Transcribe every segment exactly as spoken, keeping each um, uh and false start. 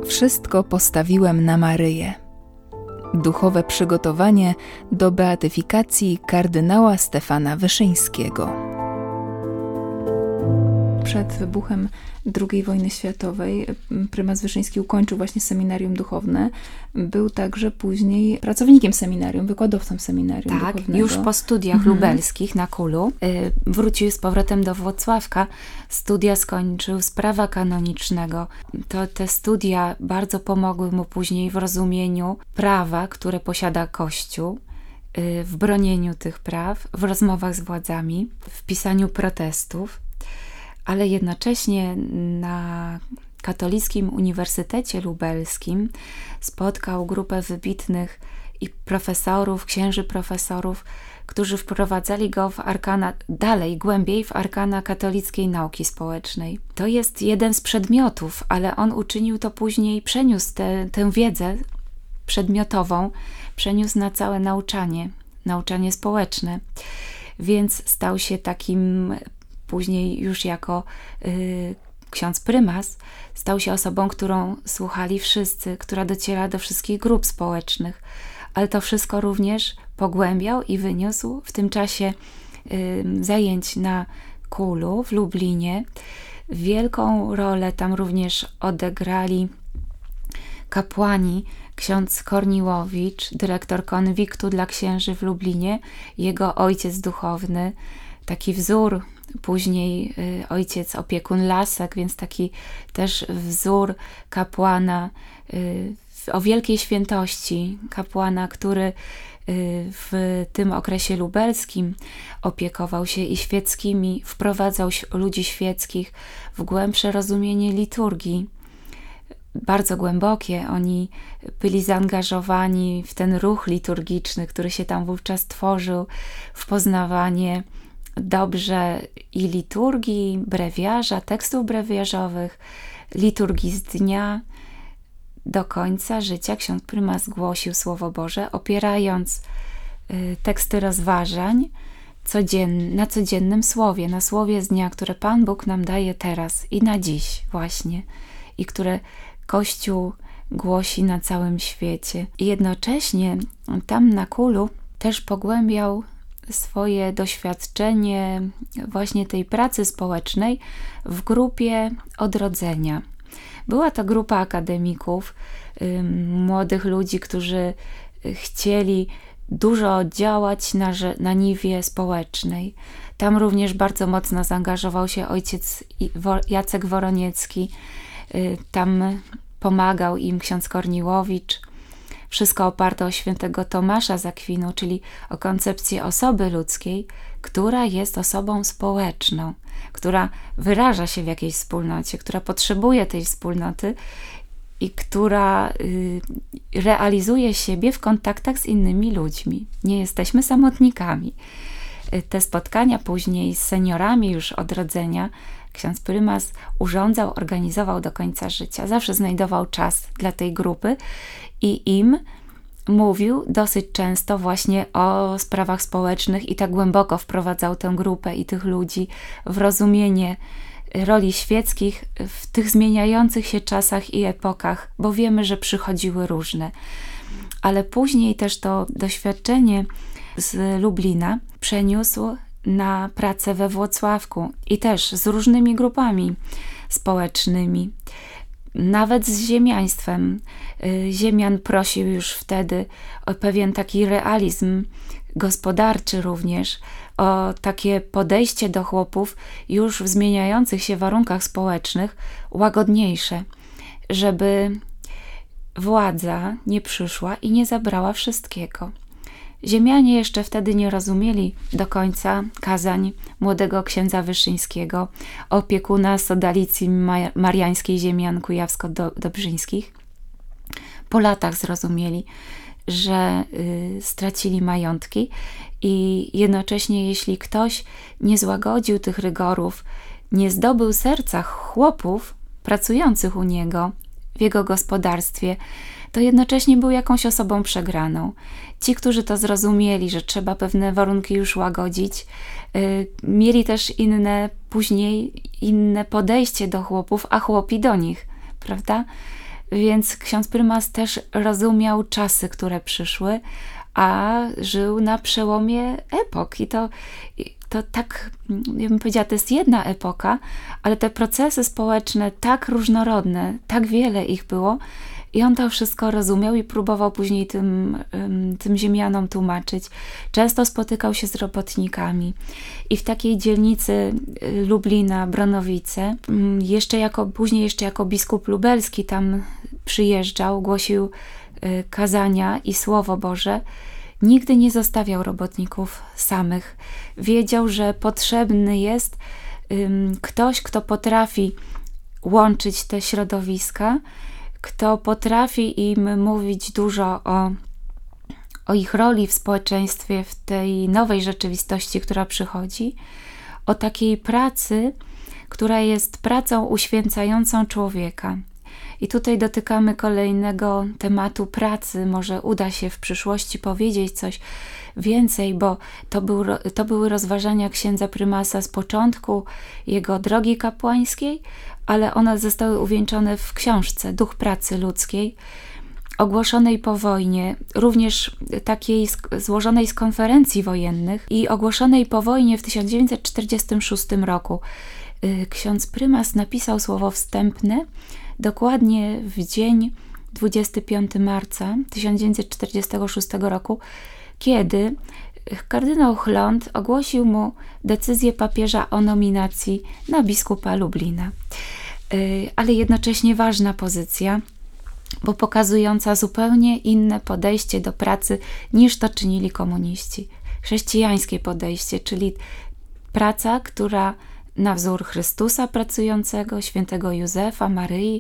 Wszystko postawiłem na Maryję. Duchowe przygotowanie do beatyfikacji kardynała Stefana Wyszyńskiego. Przed wybuchem drugiej wojny światowej prymas Wyszyński ukończył właśnie seminarium duchowne. Był także później pracownikiem seminarium, wykładowcą seminarium tak, duchownego. Już po studiach mhm. lubelskich na Kulu y, wrócił z powrotem do Włocławka. Studia skończył z prawa kanonicznego. To te studia bardzo pomogły mu później w rozumieniu prawa, które posiada Kościół, y, w bronieniu tych praw, w rozmowach z władzami, w pisaniu protestów. Ale jednocześnie na Katolickim Uniwersytecie Lubelskim spotkał grupę wybitnych i profesorów, księży profesorów, którzy wprowadzali go w arkana, dalej, głębiej w arkana katolickiej nauki społecznej. To jest jeden z przedmiotów, ale on uczynił to później, przeniósł te, tę wiedzę przedmiotową, przeniósł na całe nauczanie, nauczanie społeczne, więc stał się takim później już jako y, ksiądz prymas, stał się osobą, którą słuchali wszyscy, która dociera do wszystkich grup społecznych, ale to wszystko również pogłębiał i wyniósł w tym czasie y, zajęć na Kulu w Lublinie. Wielką rolę tam również odegrali kapłani, ksiądz Korniłowicz, dyrektor konwiktu dla księży w Lublinie, jego ojciec duchowny, taki wzór, później y, ojciec opiekun Lasek, więc taki też wzór kapłana y, o wielkiej świętości, kapłana, który y, w tym okresie lubelskim opiekował się i świeckimi, wprowadzał ludzi świeckich w głębsze rozumienie liturgii. Bardzo głębokie. Oni byli zaangażowani w ten ruch liturgiczny, który się tam wówczas tworzył, w poznawanie dobrze i liturgii, brewiarza, tekstów brewiarzowych, liturgii z dnia. Do końca życia ksiądz prymas głosił Słowo Boże, opierając y, teksty rozważań codzien, na codziennym słowie, na słowie z dnia, które Pan Bóg nam daje teraz i na dziś właśnie, i które Kościół głosi na całym świecie. I jednocześnie tam na Kulu też pogłębiał swoje doświadczenie właśnie tej pracy społecznej w grupie Odrodzenia. Była to grupa akademików, młodych ludzi, którzy chcieli dużo działać na, na niwie społecznej. Tam również bardzo mocno zaangażował się ojciec Jacek Woroniecki. Tam pomagał im ksiądz Korniłowicz. Wszystko oparte o świętego Tomasza z Akwinu, czyli o koncepcję osoby ludzkiej, która jest osobą społeczną, która wyraża się w jakiejś wspólnocie, która potrzebuje tej wspólnoty i która y, realizuje siebie w kontaktach z innymi ludźmi. Nie jesteśmy samotnikami. Te spotkania później z seniorami już Odrodzenia ksiądz prymas urządzał, organizował do końca życia. Zawsze znajdował czas dla tej grupy i im mówił dosyć często właśnie o sprawach społecznych i tak głęboko wprowadzał tę grupę i tych ludzi w rozumienie roli świeckich w tych zmieniających się czasach i epokach, bo wiemy, że przychodziły różne. Ale później też to doświadczenie z Lublina przeniósł na pracę we Włocławku i też z różnymi grupami społecznymi, nawet z ziemiaństwem. Ziemian prosił już wtedy o pewien taki realizm gospodarczy również, o takie podejście do chłopów już w zmieniających się warunkach społecznych, łagodniejsze, żeby władza nie przyszła i nie zabrała wszystkiego. Ziemianie jeszcze wtedy nie rozumieli do końca kazań młodego księdza Wyszyńskiego, opiekuna Sodalicji Mariańskiej Ziemian Kujawsko-Dobrzyńskich. Po latach zrozumieli, że y, stracili majątki i jednocześnie jeśli ktoś nie złagodził tych rygorów, nie zdobył serca chłopów pracujących u niego w jego gospodarstwie, to jednocześnie był jakąś osobą przegraną. Ci, którzy to zrozumieli, że trzeba pewne warunki już łagodzić, yy, mieli też inne, później inne podejście do chłopów, a chłopi do nich, prawda? Więc ksiądz prymas też rozumiał czasy, które przyszły, a żył na przełomie epok. I to, to tak, ja bym powiedziała, to jest jedna epoka, ale te procesy społeczne tak różnorodne, tak wiele ich było, i on to wszystko rozumiał i próbował później tym, tym ziemianom tłumaczyć. Często spotykał się z robotnikami. I w takiej dzielnicy Lublina, Bronowice, jeszcze jako, później jeszcze jako biskup lubelski tam przyjeżdżał, głosił kazania i Słowo Boże. Nigdy nie zostawiał robotników samych. Wiedział, że potrzebny jest um, ktoś, kto potrafi łączyć te środowiska, kto potrafi im mówić dużo o, o ich roli w społeczeństwie, w tej nowej rzeczywistości, która przychodzi, o takiej pracy, która jest pracą uświęcającą człowieka. I tutaj dotykamy kolejnego tematu pracy. Może uda się w przyszłości powiedzieć coś więcej, bo to, był, to były rozważania księdza prymasa z początku jego drogi kapłańskiej, ale one zostały uwieńczone w książce Duch pracy ludzkiej, ogłoszonej po wojnie, również takiej złożonej z konferencji wojennych i ogłoszonej po wojnie w tysiąc dziewięćset czterdziestym szóstym roku. Ksiądz prymas napisał słowo wstępne dokładnie w dzień dwudziestego piątego marca tysiąc dziewięćset czterdziestego szóstego roku, kiedy kardynał Chląd ogłosił mu decyzję papieża o nominacji na biskupa Lublina. Ale jednocześnie ważna pozycja, bo pokazująca zupełnie inne podejście do pracy niż to czynili komuniści. Chrześcijańskie podejście, czyli praca, która na wzór Chrystusa pracującego, świętego Józefa, Maryi,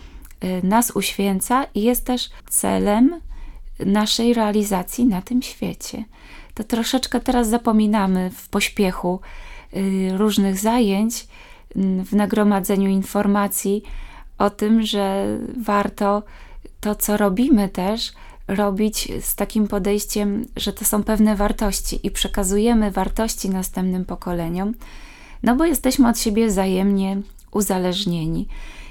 nas uświęca i jest też celem naszej realizacji na tym świecie. To troszeczkę teraz zapominamy w pośpiechu różnych zajęć, w nagromadzeniu informacji o tym, że warto to, co robimy też, robić z takim podejściem, że to są pewne wartości i przekazujemy wartości następnym pokoleniom, no bo jesteśmy od siebie wzajemnie uzależnieni.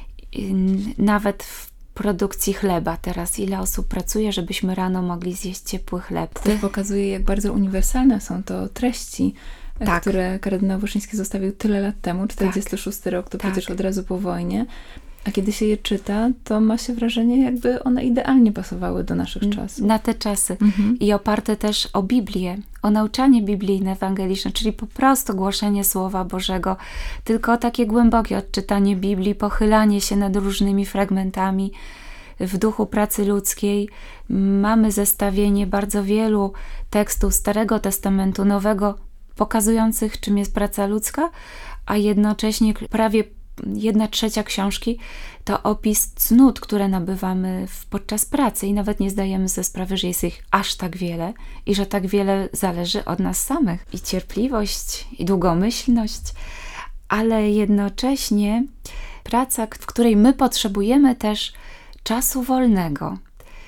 Nawet w produkcji chleba teraz ile osób pracuje, żebyśmy rano mogli zjeść ciepły chleb. To pokazuje, jak bardzo uniwersalne są to treści, tak, które kardynał Wyszyński zostawił tyle lat temu, czterdziesty szósty rok, to tak, przecież od razu po wojnie. A kiedy się je czyta, to ma się wrażenie, jakby one idealnie pasowały do naszych czasów. Na te czasy. Mhm. I oparte też o Biblię, o nauczanie biblijne, ewangeliczne, czyli po prostu głoszenie Słowa Bożego, tylko takie głębokie odczytanie Biblii, pochylanie się nad różnymi fragmentami w duchu pracy ludzkiej. Mamy zestawienie bardzo wielu tekstów Starego Testamentu, Nowego, pokazujących, czym jest praca ludzka, a jednocześnie prawie jedna trzecia książki to opis cnót, które nabywamy w, podczas pracy i nawet nie zdajemy sobie sprawy, że jest ich aż tak wiele i że tak wiele zależy od nas samych. I cierpliwość, i długomyślność, ale jednocześnie praca, w której my potrzebujemy też czasu wolnego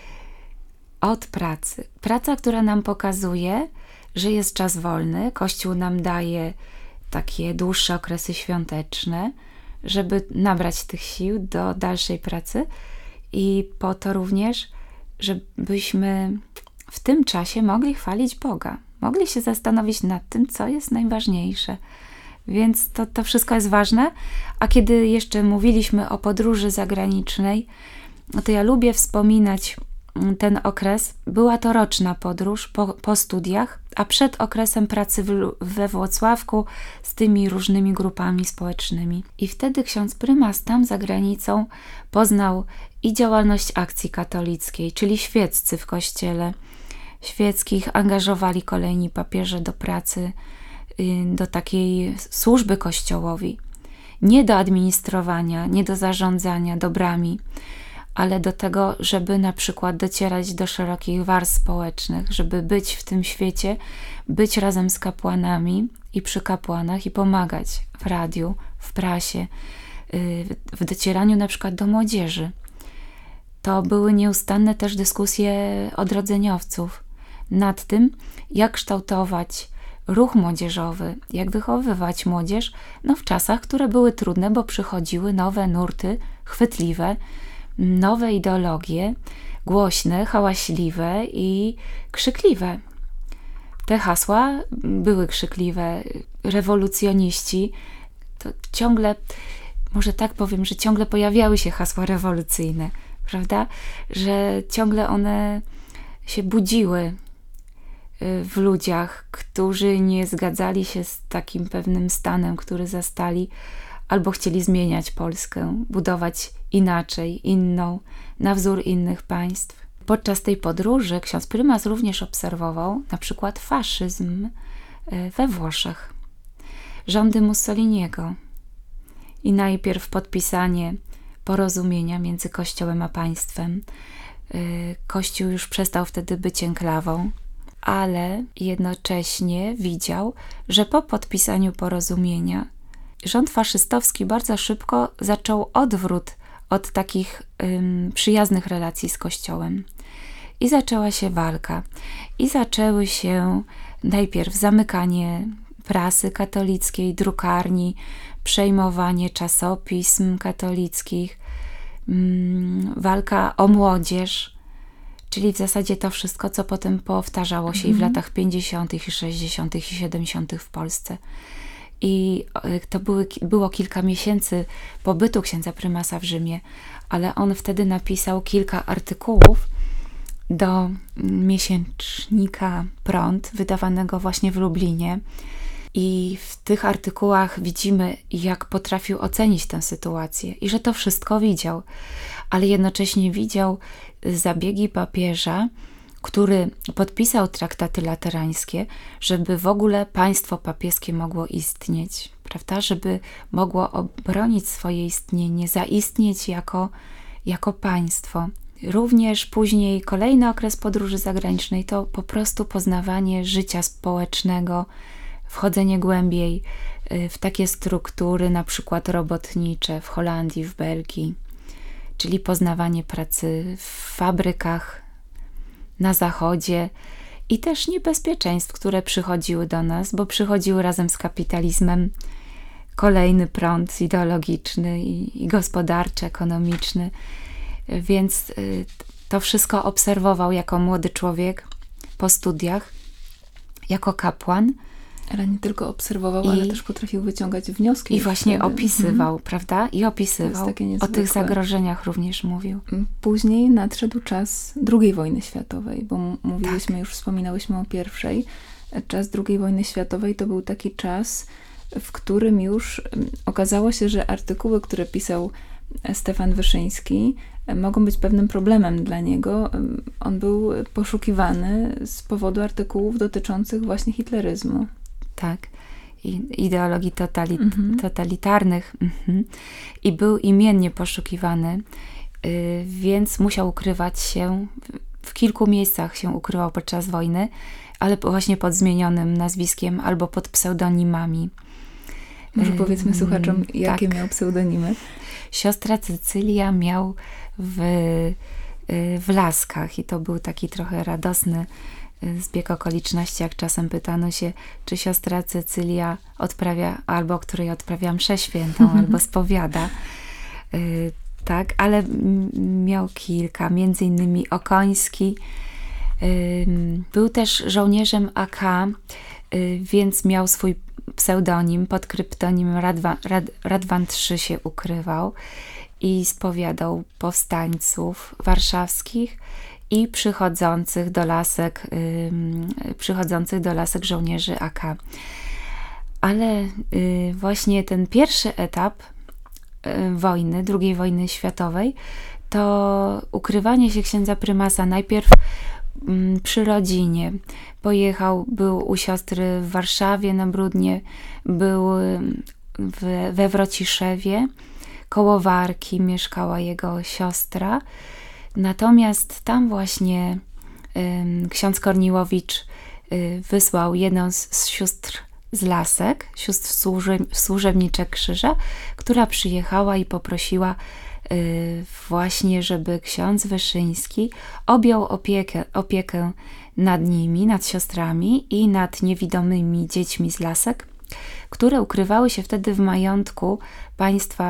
od pracy. Praca, która nam pokazuje, że jest czas wolny. Kościół nam daje takie dłuższe okresy świąteczne, żeby nabrać tych sił do dalszej pracy i po to również, żebyśmy w tym czasie mogli chwalić Boga, mogli się zastanowić nad tym, co jest najważniejsze. Więc to, to wszystko jest ważne. A kiedy jeszcze mówiliśmy o podróży zagranicznej, no to ja lubię wspominać ten okres. Była to roczna podróż po, po studiach, a przed okresem pracy w, we Włocławku z tymi różnymi grupami społecznymi. I wtedy ksiądz prymas tam za granicą poznał i działalność akcji katolickiej, czyli świeccy w kościele. Świeckich angażowali kolejni papieże do pracy, do takiej służby Kościołowi. Nie do administrowania, nie do zarządzania dobrami, ale do tego, żeby na przykład docierać do szerokich warstw społecznych, żeby być w tym świecie, być razem z kapłanami i przy kapłanach i pomagać w radiu, w prasie, w docieraniu na przykład do młodzieży. To były nieustanne też dyskusje odrodzeniowców nad tym, jak kształtować ruch młodzieżowy, jak wychowywać młodzież, no w czasach, które były trudne, bo przychodziły nowe nurty, chwytliwe, nowe ideologie, głośne, hałaśliwe i krzykliwe. Te hasła były krzykliwe. Rewolucjoniści to ciągle, może tak powiem, że ciągle pojawiały się hasła rewolucyjne, prawda? Że ciągle one się budziły w ludziach, którzy nie zgadzali się z takim pewnym stanem, który zastali, albo chcieli zmieniać Polskę, budować inaczej, inną, na wzór innych państw. Podczas tej podróży ksiądz prymas również obserwował na przykład faszyzm we Włoszech, rządy Mussoliniego i najpierw podpisanie porozumienia między Kościołem a państwem. Kościół już przestał wtedy być enklawą, ale jednocześnie widział, że po podpisaniu porozumienia rząd faszystowski bardzo szybko zaczął odwrót od takich ym, przyjaznych relacji z Kościołem. I zaczęła się walka. I zaczęły się najpierw zamykanie prasy katolickiej, drukarni, przejmowanie czasopism katolickich, ym, walka o młodzież, czyli w zasadzie to wszystko, co potem powtarzało się mm. i w latach pięćdziesiątych, i sześćdziesiątych, i siedemdziesiątych w Polsce. I to były, było kilka miesięcy pobytu księdza prymasa w Rzymie, ale on wtedy napisał kilka artykułów do miesięcznika Prąd, wydawanego właśnie w Lublinie. I w tych artykułach widzimy, jak potrafił ocenić tę sytuację i że to wszystko widział, ale jednocześnie widział zabiegi papieża, który podpisał traktaty laterańskie, żeby w ogóle państwo papieskie mogło istnieć, prawda? Żeby mogło obronić swoje istnienie, zaistnieć jako, jako państwo. Również później kolejny okres podróży zagranicznej to po prostu poznawanie życia społecznego, wchodzenie głębiej w takie struktury, na przykład robotnicze w Holandii, w Belgii, czyli poznawanie pracy w fabrykach na zachodzie i też niebezpieczeństw, które przychodziły do nas, bo przychodziły razem z kapitalizmem, kolejny prąd ideologiczny i, i gospodarczy, ekonomiczny, więc y, to wszystko obserwował jako młody człowiek po studiach, jako kapłan. Ale nie tylko obserwował, I, ale też potrafił wyciągać wnioski. I właśnie wtedy. opisywał, mhm. prawda? I opisywał. O tych zagrożeniach również mówił. Później nadszedł czas drugiej wojny światowej, bo mówiłyśmy, tak. już wspominałyśmy o pierwszej. Czas drugiej wojny światowej to był taki czas, w którym już okazało się, że artykuły, które pisał Stefan Wyszyński, mogą być pewnym problemem dla niego. On był poszukiwany z powodu artykułów dotyczących właśnie hitleryzmu. Tak, i ideologii totali- mhm. totalitarnych. Mhm. I był imiennie poszukiwany, y, więc musiał ukrywać się, w kilku miejscach się ukrywał podczas wojny, ale właśnie pod zmienionym nazwiskiem albo pod pseudonimami. Może powiedzmy słuchaczom, jakie tak. miał pseudonimy? Siostra Cecylia miał w, w Laskach i to był taki trochę radosny zbieg okoliczności, jak czasem pytano się, czy siostra Cecylia odprawia, albo o której odprawia mszę świętą, albo spowiada. Y, tak, ale m- miał kilka, między innymi Okoński. Y, był też żołnierzem A K, y, więc miał swój pseudonim, pod kryptonimem Radwa, Rad, Radwan trzy się ukrywał i spowiadał powstańców warszawskich i przychodzących do lasek, yy, przychodzących do lasek żołnierzy A K. Ale yy, właśnie ten pierwszy etap yy, wojny, drugiej wojny światowej, to ukrywanie się księdza prymasa najpierw yy, przy rodzinie. Pojechał, był u siostry w Warszawie na Brudnie, był w, we Wrociszewie, koło Warki mieszkała jego siostra. Natomiast tam właśnie y, ksiądz Korniłowicz y, wysłał jedną z, z sióstr z Lasek, sióstr służe, służebniczek Krzyża, która przyjechała i poprosiła y, właśnie, żeby ksiądz Wyszyński objął opiekę, opiekę nad nimi, nad siostrami i nad niewidomymi dziećmi z Lasek, które ukrywały się wtedy w majątku państwa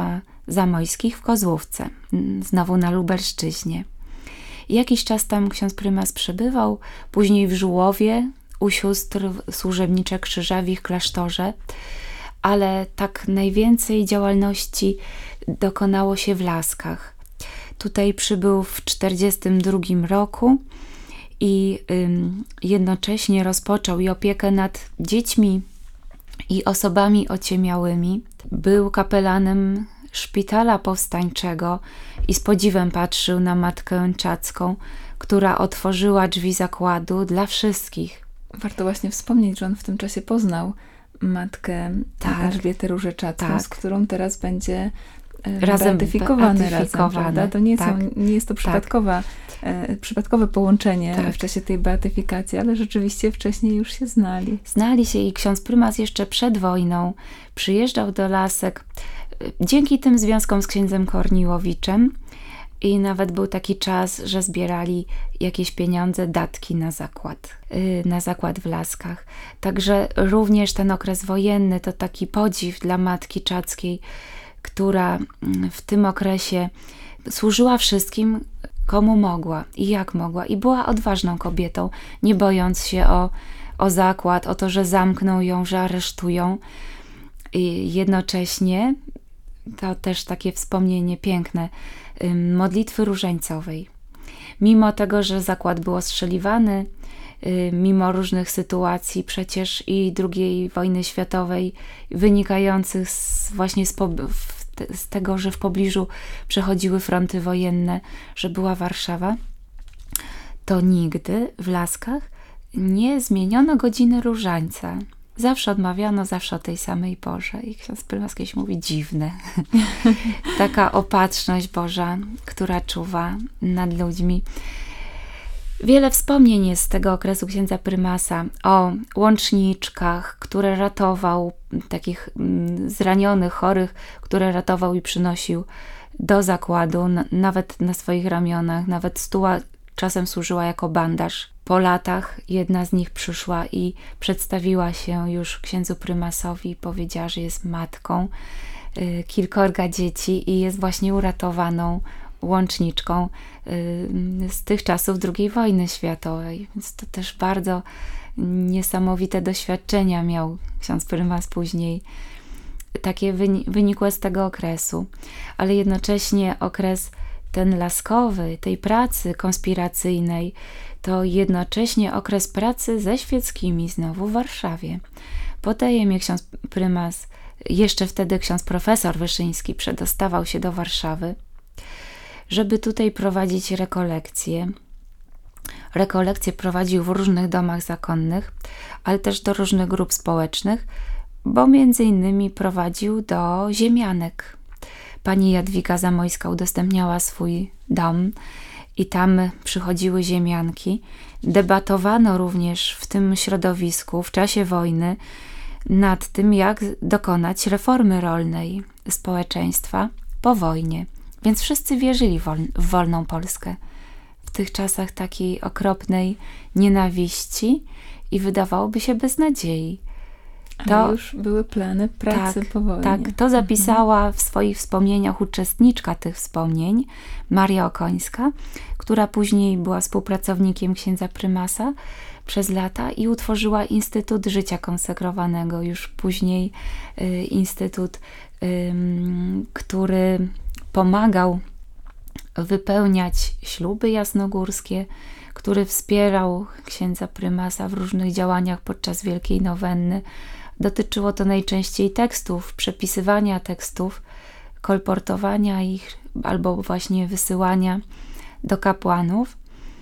Zamojskich w Kozłówce, znowu na Lubelszczyźnie. Jakiś czas tam ksiądz prymas przebywał, później w Żułowie, u sióstr służebnicze krzyża w ich klasztorze, ale tak najwięcej działalności dokonało się w Laskach. Tutaj przybył w czterdziestym drugim roku i ym, jednocześnie rozpoczął i opiekę nad dziećmi i osobami ociemiałymi. Był kapelanem szpitala powstańczego i z podziwem patrzył na matkę Czacką, która otworzyła drzwi zakładu dla wszystkich. Warto właśnie wspomnieć, że on w tym czasie poznał matkę tak, Elżbietę Różeczacką, tak, z którą teraz będzie razem beatyfikowany razem, prawda? To nie, tak, są, nie jest to przypadkowa, tak, e, przypadkowe połączenie tak, w czasie tej beatyfikacji, ale rzeczywiście wcześniej już się znali. Znali się i ksiądz prymas jeszcze przed wojną przyjeżdżał do Lasek dzięki tym związkom z księdzem Korniłowiczem i nawet był taki czas, że zbierali jakieś pieniądze, datki na zakład, yy, na zakład w Laskach. Także również ten okres wojenny to taki podziw dla matki Czackiej, która w tym okresie służyła wszystkim, komu mogła i jak mogła. I była odważną kobietą, nie bojąc się o, o zakład, o to, że zamkną ją, że aresztują. I jednocześnie, to też takie wspomnienie piękne, modlitwy różańcowej. Mimo tego, że zakład był ostrzeliwany, mimo różnych sytuacji przecież i drugiej wojny światowej wynikających z, właśnie z, po, z tego, że w pobliżu przechodziły fronty wojenne, że była Warszawa, to nigdy w Laskach nie zmieniono godziny różańca. Zawsze odmawiano, zawsze o tej samej porze. I ksiądz prymas kiedyś mówi dziwne. Taka opatrzność Boża, która czuwa nad ludźmi. Wiele wspomnień jest z tego okresu księdza prymasa o łączniczkach, które ratował, takich zranionych, chorych, które ratował i przynosił do zakładu, na, nawet na swoich ramionach, nawet stuła czasem służyła jako bandaż. Po latach jedna z nich przyszła i przedstawiła się już księdzu prymasowi i powiedziała, że jest matką y, kilkorga dzieci i jest właśnie uratowaną łączniczką y, z tych czasów drugiej wojny światowej. Więc to też bardzo niesamowite doświadczenia miał ksiądz prymas później, takie wyni- wynikłe z tego okresu. Ale jednocześnie okres ten laskowy, tej pracy konspiracyjnej, to jednocześnie okres pracy ze świeckimi znowu w Warszawie. Potajemnie ksiądz prymas, jeszcze wtedy ksiądz profesor Wyszyński przedostawał się do Warszawy, żeby tutaj prowadzić rekolekcje. Rekolekcje prowadził w różnych domach zakonnych, ale też do różnych grup społecznych, bo między innymi prowadził do ziemianek. Pani Jadwiga Zamojska udostępniała swój dom i tam przychodziły ziemianki. Debatowano również w tym środowisku w czasie wojny nad tym, jak dokonać reformy rolnej społeczeństwa po wojnie. Więc wszyscy wierzyli w wolną Polskę w tych czasach takiej okropnej nienawiści i wydawałoby się beznadziei. To Ale już były plany pracy tak, po wojnie. Tak, to zapisała w swoich wspomnieniach uczestniczka tych wspomnień, Maria Okońska, która później była współpracownikiem księdza prymasa przez lata i utworzyła Instytut Życia Konsekrowanego, już później y, instytut, y, który pomagał wypełniać śluby jasnogórskie, który wspierał księdza prymasa w różnych działaniach podczas Wielkiej Nowenny. Dotyczyło to najczęściej tekstów, przepisywania tekstów, kolportowania ich albo właśnie wysyłania do kapłanów.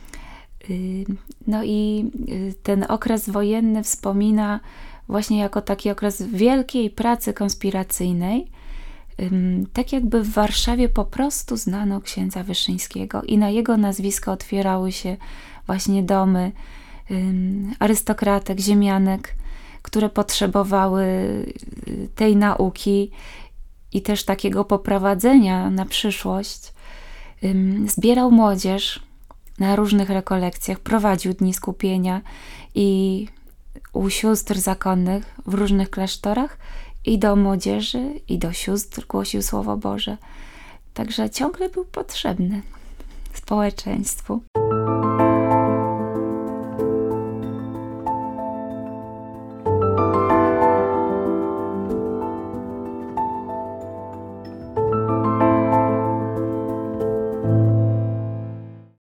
No i ten okres wojenny wspomina właśnie jako taki okres wielkiej pracy konspiracyjnej, tak jakby w Warszawie po prostu znano księdza Wyszyńskiego i na jego nazwisko otwierały się właśnie domy arystokratek, ziemianek, które potrzebowały tej nauki i też takiego poprowadzenia na przyszłość. Zbierał młodzież na różnych rekolekcjach, prowadził dni skupienia i u sióstr zakonnych w różnych klasztorach i do młodzieży, i do sióstr głosił Słowo Boże. Także ciągle był potrzebny społeczeństwu.